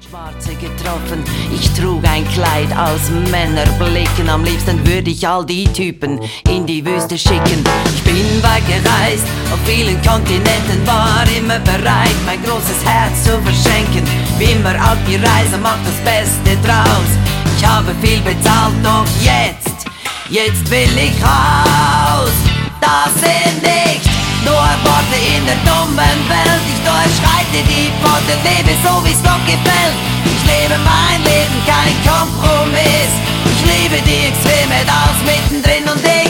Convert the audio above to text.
Schwarze getroffen, ich trug ein Kleid aus Männerblicken. Am liebsten würde ich all die Typen in die Wüste schicken. Ich bin weit gereist, auf vielen Kontinenten, war immer bereit, mein großes Herz zu verschenken. Wie immer auf die Reise, macht das Beste draus. Ich habe viel bezahlt, doch jetzt will ich raus. Das sind nicht nur Worte in der dummen Welt. Ich durchschreite die Pforte, lebe so wie's Gott gefällt. Ich lebe mein Leben, kein Kompromiss. Ich liebe die Extreme, das mittendrin und ich